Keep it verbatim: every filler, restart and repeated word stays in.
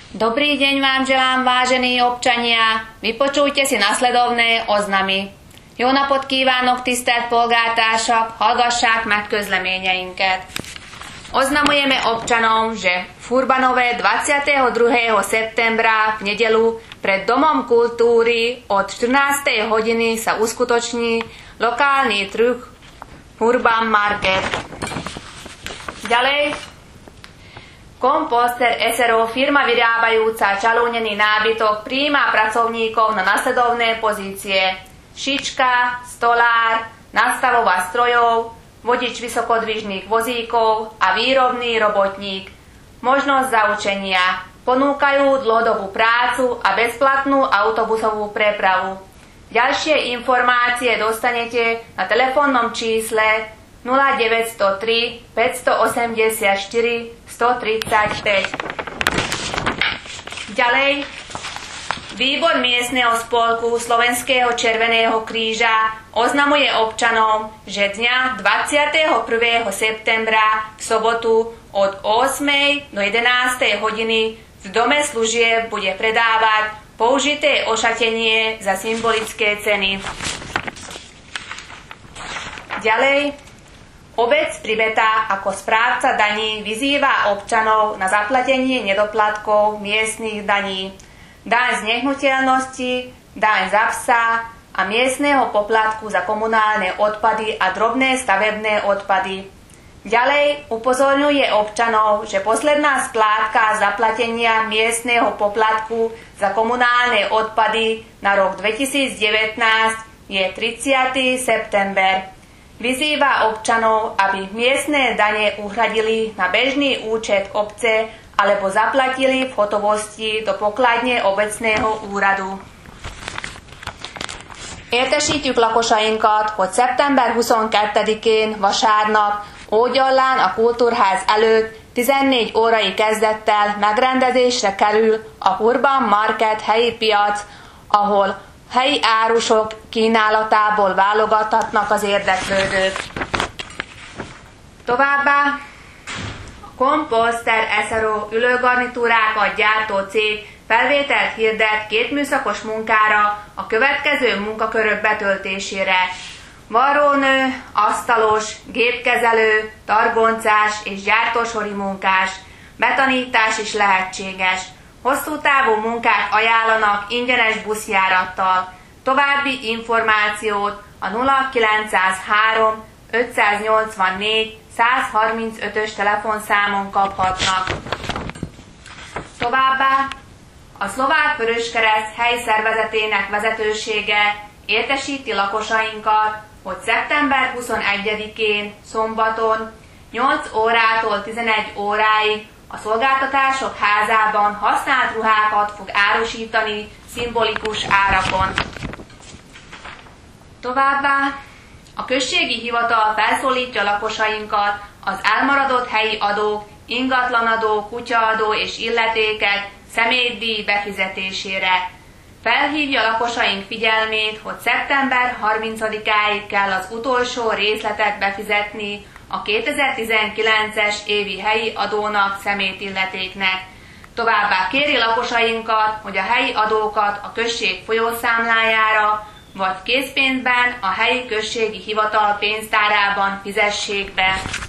Dobrý deň vám želám, vážení občania. Vypočujte si nasledovné oznamy. Jó napot kívánok, tisztelt polgártársak, hallgassák meg közleményeinket. Oznamujeme občanom, že v Furbanove dvadsiateho druhého septembra v nedelu pred Domom kultúry od štrnástej hodiny sa uskutoční lokálny trh Urban Market. Ďalej, Komposter es er o, firma vyrábajúca čalúnený nábytok, prijíma pracovníkov na nasledovné pozície: šička, stolár, nastavová strojov, vodič vysokodvižných vozíkov a výrobný robotník. Možnosť zaučenia. Ponúkajú dlhodobú prácu a bezplatnú autobusovú prepravu. Ďalšie informácie dostanete na telefónnom čísle nula deväť nula tri, päť osem štyri, sto tridsaťpäť. Ďalej, výbor miestneho spolku Slovenského červeného kríža oznamuje občanom, že dňa dvadsiateho prvého septembra v sobotu od ôsmej do jedenástej hodiny v dome služieb bude predávať použité ošatenie za symbolické ceny. Ďalej, obec Pribeta ako správca daní vyzýva občanov na zaplatenie nedoplatkov miestnych daní, daň z nehnuteľnosti, daň za psa a miestneho poplatku za komunálne odpady a drobné stavebné odpady. Ďalej upozorňuje občanov, že posledná splátka zaplatenia miestneho poplatku za komunálne odpady na rok dvetisícdevätnásť je tridsiateho september. Vyzýva občanov, aby miestne dane uhradili na bežný účet obce alebo zaplatili v hotovosti do pokladne obecného úradu. Értesítjük lakosainkat, hogy szeptember huszonkettedikén vasárnap Ógyallán a Kultúrház előtt tizennégy órai kezdettel megrendezésre kerül a Urban Market helyi piac, ahol helyi árusok kínálatából válogathatnak az érdeklődők. Továbbá a Komposter es er o ülőgarnitúrákat gyártó cég felvételt hirdet két műszakos munkára a következő munkakörök betöltésére: varrónő, asztalos, gépkezelő, targoncás és gyártósori munkás. Betanítás is lehetséges. Hosszú távú munkát ajánlanak ingyenes buszjárattal. További információt a nulla kilencszázhárom, ötszáznyolcvannégy, százharmincötös telefonszámon kaphatnak. Továbbá a Szlovák Vöröskereszt helyszervezetének vezetősége értesíti lakosainkat, hogy szeptember huszonegyedikén szombaton nyolc órától tizenegy óráig a Szolgáltatások Házában használt ruhákat fog árusítani szimbolikus árakon. Továbbá a községi hivatal felszólítja lakosainkat az elmaradott helyi adók, ingatlanadó, kutyaadó és illetékek, személydíj befizetésére. Felhívja lakosaink figyelmét, hogy szeptember harmincadikáig kell az utolsó részletet befizetni a kétezer-tizenkilences évi helyi adónak, szemétilletéknek. Továbbá kéri lakosainkat, hogy a helyi adókat a község folyószámlájára vagy készpénzben a helyi községi hivatal pénztárában fizessék be.